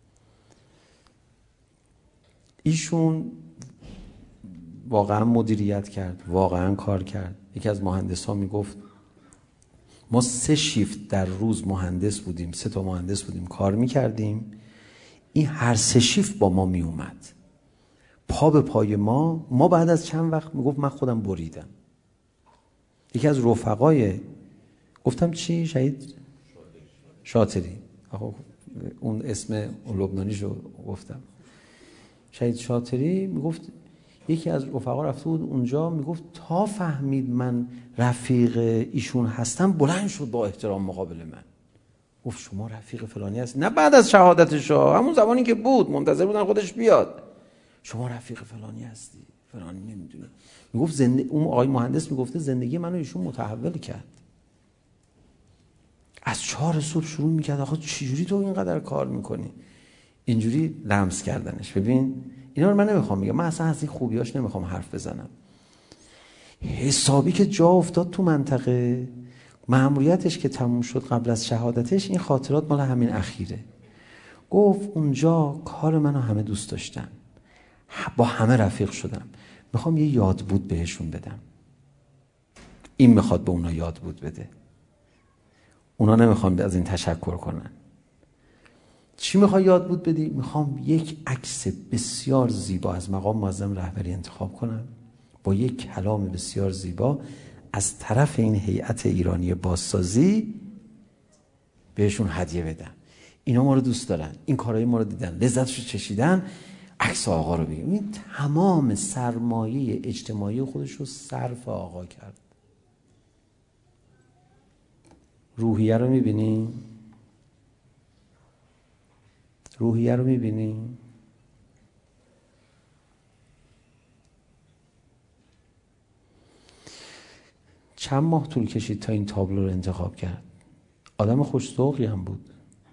ایشون واقعا مدیریت کرد، واقعا کار کرد. یکی از مهندس ها میگفت ما سه شیفت در روز مهندس بودیم، سه تا مهندس بودیم کار میکردیم، این هر سه شیفت با ما میومد پا به پای ما. ما بعد از چند وقت میگفت من خودم بریدم. یکی از رفقای گفتم چی؟ شهید شاطری، آخه اون اسم اون لبنانیشو گفتم، شهید شاطری میگفت یکی از رفقا رفته بود اونجا، میگفت تا فهمید من رفیق ایشون هستم بلند شد با احترام مقابل من، گفت شما رفیق فلانی هستی؟ نه بعد از شهادتش، همون زمانی که بود منتظر بودن خودش بیاد، شما رفیق فلانی هستی فلانی نمیدونه. میگفت زنده... اون آقای مهندس میگفته زندگی منو ایشون متحول کرد. از چهار صبح شروع میکرد آخه چجوری تو اینقدر کار میکنی، اینجوری لمس کردنش. ببین اینا رو من نمیخوام بگم، من اصلا از این خوبیاش نمیخوام حرف بزنم. حسابی که جا افتاد تو منطقه، مأموریتش که تموم شد قبل از شهادتش، این خاطرات مال همین اخیره. گفت اونجا کار منو همه دوست داشتن، با همه رفیق شدم، میخوام یه یادبود بهشون بدم. این میخواد به اونا یادبود بده، اونا نمیخوان از این تشکر کنن. چی میخوای یادبود بدی؟ میخوام یک عکس بسیار زیبا از مقام معظم رهبری انتخاب کنم با یک کلام بسیار زیبا از طرف این هیئت ایرانی بازسازی بهشون هدیه بدم. اینا ما رو دوست دارن، این کارهای ما رو دیدن، لذتش رو چشیدن، عکس آقا رو بگیم. این تمام سرمایه اجتماعی خودش رو صرف آقا کرد. روحیه رو میبینی؟ روحیه رو میبینی؟ چند ماه طول کشید تا این تابلو رو انتخاب کرد. آدم خوش‌ذوقی هم بود.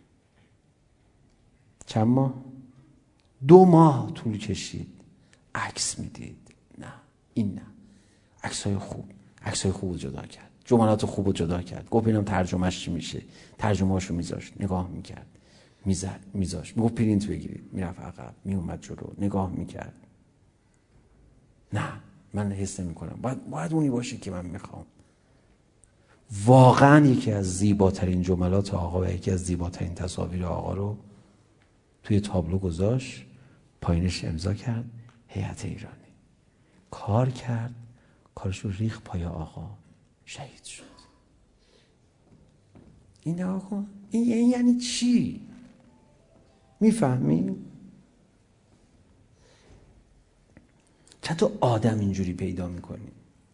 چند ماه؟ دو ماه طول کشید. عکس میدید، نه این نه، عکسای خوب، عکسای خوب رو جدا کرد، جملات خوب رو جدا کرد. گفت اینم ترجمهش چی میشه، ترجمه‌اشو میذاشت، نگاه میکرد، میزد میذاشت، میگفت پرینت بگیرید، میرفت عقب، میومد جلو، نگاه میکرد. نه من حس نمی‌کنم باید باید اونی باشه که من میخوام. واقعا یکی از زیباترین جملات آقا و یکی از زیباترین تصاویر آقا رو توی تابلو گذاشت، پایینش امضا کرد، هیئت ایرانی. کار کرد، کارش رو ریخ پای آقا، شهید شد. این نگاه کن، این این یعنی چی؟ میفهمی؟ چطور تو آدم اینجوری پیدا میکنی؟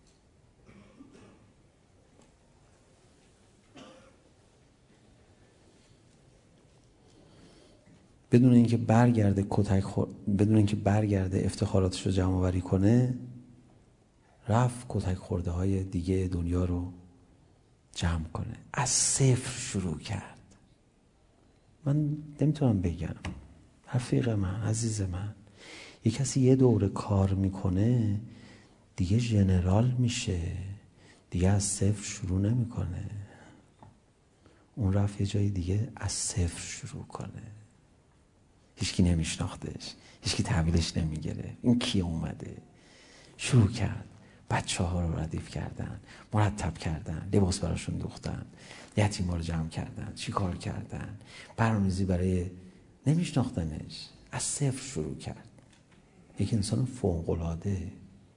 بدون اینکه برگرده کتک خور... بدون اینکه برگرده افتخاراتش رو جمع آوری کنه، رفت کتک خورده های دیگه دنیا رو جمع کنه. از صفر شروع کرد. من نمیتونم بگم رفیق من، عزیز من، یه کسی یه دوره کار میکنه دیگه ژنرال میشه، دیگه از صفر شروع نمیکنه. اون رفت یه جای دیگه از صفر شروع کنه. هیچکی نمیشناختش، هیچکی تحویلش نمیگیره. این کی اومده؟ شروع کرد، بچه ها رو ردیف کردن، مرتب کردن، لباس براشون دوختن، یتیما رو جمع کردن، چی کار کردن، برنامه‌ریزی برای نمیشناختنش. از صفر شروع کرد. یک انسان فوق‌العاده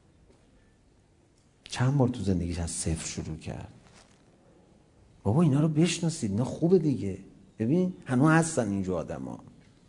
چند بار تو زندگیش از صفر شروع کرد. بابا اینا رو بشناسید، اینا خوبه دیگه. ببین هنوز هستن اینجور آدم ها.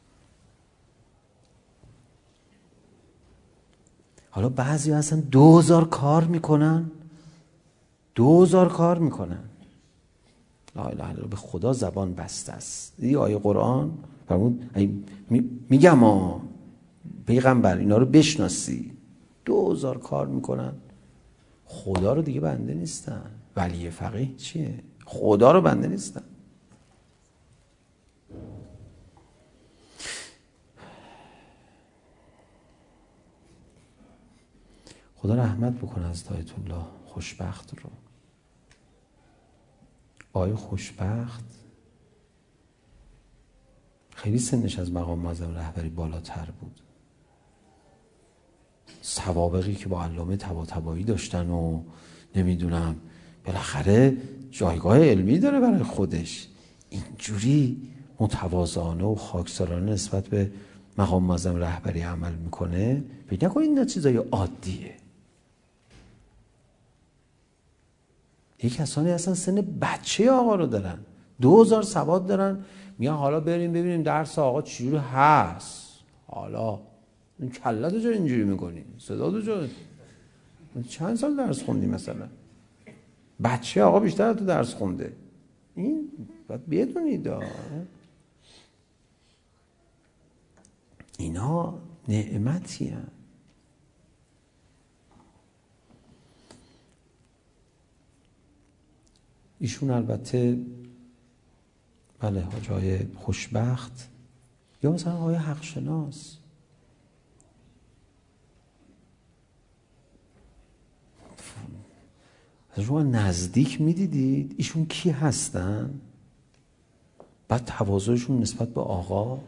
حالا بعضی هستن دوزار کار میکنن، دوزار کار میکنن. لا اله الا الله، به خدا زبان بسته است. این آیه قرآن فرمود میگم ها پیغمبر اینا رو بشناسی. دوزار کار میکنن، خدا رو دیگه بنده نیستن. ولی فقیه چیه؟ خدا رو بنده نیستن. خدا رحمت بکنه از آیت الله خوشبخت رو. آقای خوشبخت خیلی سنش از مقام معظم رهبری بالاتر بود. سوابقی که با علامه طباطبایی داشتن و نمیدونم بالاخره جایگاه علمی داره برای خودش، اینجوری متواضعانه و خاکسارانه نسبت به مقام معظم رهبری عمل میکنه، فکر نکن این چیزای عادیه. یک کسانی اصلا سن بچه آقا رو دارن، دو هزار سواد دارن، میگن حالا بریم ببینیم درس آقا چجوری هست. حالا این کلتو چرا اینجوری میکنی؟ صداتو چرا؟ چند سال درس خوندی مثلا؟ بچه آقا بیشتر تو درس خونده. این باید بدونید اینا نعمتی هست. ایشون البته بله حاجای خوشبخت یا مثلا آقای حق شناس شما نزدیک میدیدید ایشون کی هستن؟ بعد تواضعشون نسبت به آقا.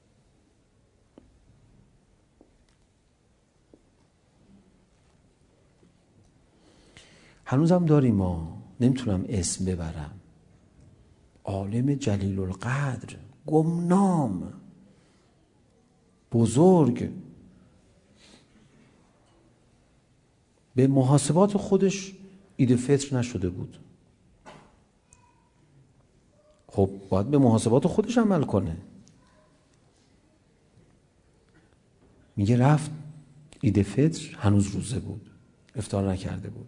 هنوزم داریم، ما نمیتونم اسم ببرم، عالم جلیل القدر، گمنام، بزرگ، به محاسبات خودش عید فطر نشده بود. خب باید به محاسبات خودش عمل کنه. میگه رفت عید فطر هنوز روزه بود، افطار نکرده بود،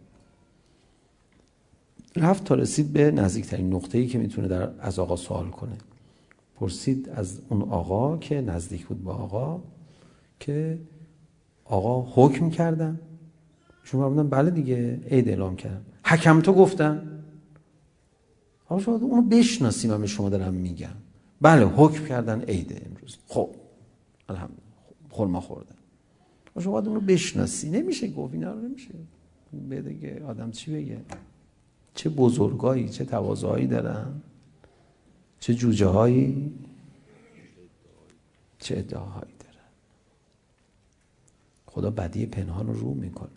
رفت تا رسید به نزدیکترین نقطه‌ای که میتونه در از آقا سوال کنه. پرسید از اون آقا که نزدیک بود با آقا که آقا حکم کردن؟ شما بودن بله دیگه، عید اعلام کردن. حکم تو گفتن؟ آقا شما اونو بشناسیم، من به شما دارم میگم. بله حکم کردن عید امروز. خب الحمدلله خورما خوردن. آقا شما باید اونو بشناسی. نمیشه گفت اینا رو، نمیشه بگه آدم چی بگه. چه بزرگایی، چه تواضعایی دارن، چه جوجه هایی، چه ادعاهایی دارن. خدا بدی پنهان رو رو میکنه.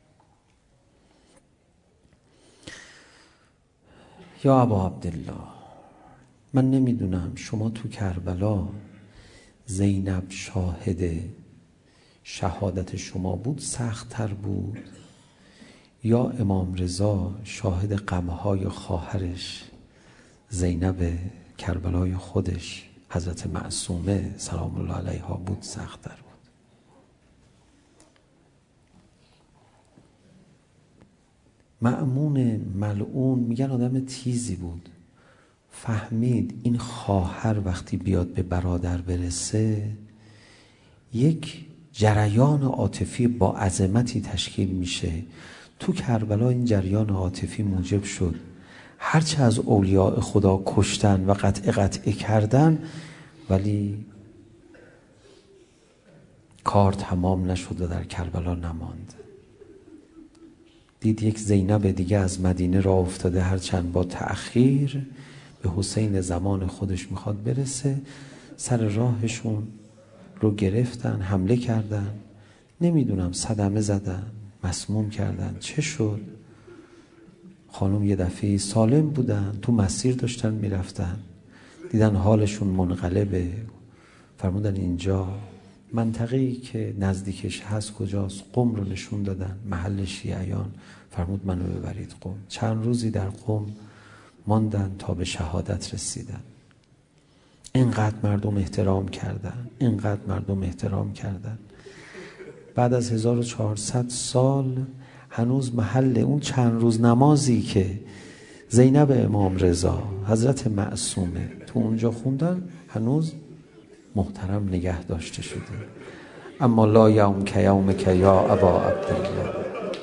یا ابا عبدالله، من نمیدونم شما تو کربلا زینب شاهد شهادت شما بود سخت‌تر بود یا امام رضا شاهد غم‌های خواهرش زینب کربلای خودش حضرت معصومه سلام الله علیها بود سخت‌تر بود؟ مأمون ملعون میگن آدم تیزی بود، فهمید این خواهر وقتی بیاد به برادر برسه یک جریان عاطفی با عظمتی تشکیل میشه. تو کربلا این جریان عاطفی موجب شد هرچه از اولیاء خدا کشتن و قطع قطع کردن، ولی کار تمام نشد و در کربلا نماند. دید یک زینب دیگه از مدینه راه افتاده، هرچند با تأخیر به حسین زمان خودش میخواد برسه. سر راهشون رو گرفتن، حمله کردن، نمیدونم صدمه زدن، مسموم کردن، چه شد؟ خانم یه دفعه سالم بودن، تو مسیر داشتن میرفتن، دیدن حالشون منقلبه، فرمودن اینجا منطقه‌ای که نزدیکش هست کجاست؟ قم رو نشون دادن، محل شیعیان. فرمود منو ببرید قم. چند روزی در قم ماندن تا به شهادت رسیدن. اینقدر مردم احترام کردن، اینقدر مردم احترام کردن. بعد از هزار و چهارصد سال هنوز محل اون چند روز نمازی که زینب امام رضا حضرت معصومه تو اونجا خوندن هنوز محترم نگه داشته شده. اما لا یوم که یوم که یا ابا عبدالله.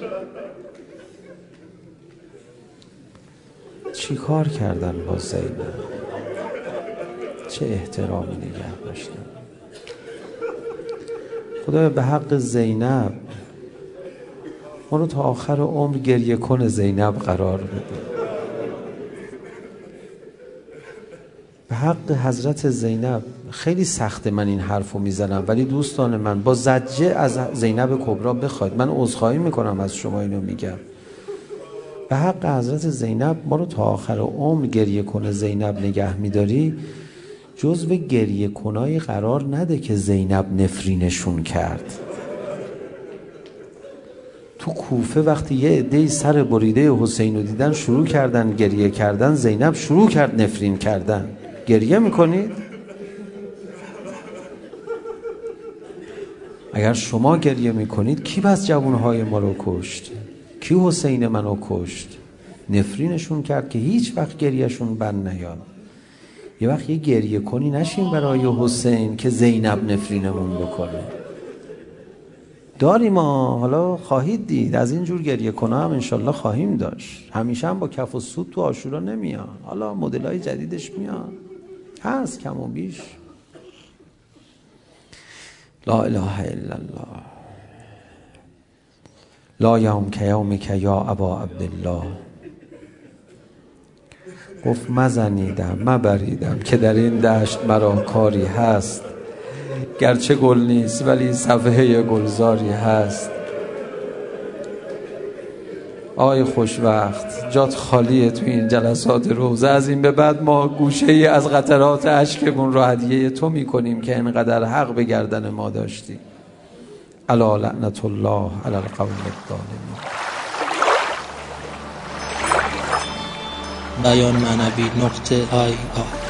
چی کار کردن با زینب؟ چه احترامی نگه داشتن؟ خدایا به حق زینب ما رو تا آخر عمر گریه کن زینب قرار بده. به حق حضرت زینب خیلی سخته من این حرفو میزنم، ولی دوستان من با زجه از زینب کبرا بخواید، من عذرخواهی میکنم از شما اینو میگم، به حق حضرت زینب ما رو تا آخر عمر گریه کن زینب نگه میداری، جزو گریه کنای قرار نده که زینب نفرینشون کرد. تو کوفه وقتی یه عده‌ای سر بریده حسین رو دیدن شروع کردن گریه کردن، زینب شروع کرد نفرین کردن. گریه میکنید؟ اگر شما گریه میکنید کی بس جوانهای ما رو کشت؟ کی حسین منو کشت؟ نفرینشون کرد که هیچ وقت گریهشون بند نیاد. یه وقت یه گریه کنی نشین برای حسین که زینب نفرینمون بکنه. داریم ما، حالا خواهید دید از این جور گریه کنه هم انشالله خواهیم داشت. همیشه هم با کف و سود تو عاشورا نمیان، حالا مدلای جدیدش میان، هست کم و بیش. لا اله الا الله. لا یوم که یومک یا ابا عبدالله. گفت مزنیدم مبریدم که در این دشت مرا کاری هست، گرچه گل نیست ولی صفحه گلزاری هست. آی خوشوقت جات خالیه تو این جلسات روزه، از این به بعد ما گوشه ای از قطرات اشکمون رو هدیه تو میکنیم که اینقدر حق به گردن ما داشتی. الا لعنت الله علی القوم الظالمین. بیان معنوی نقطه آی آی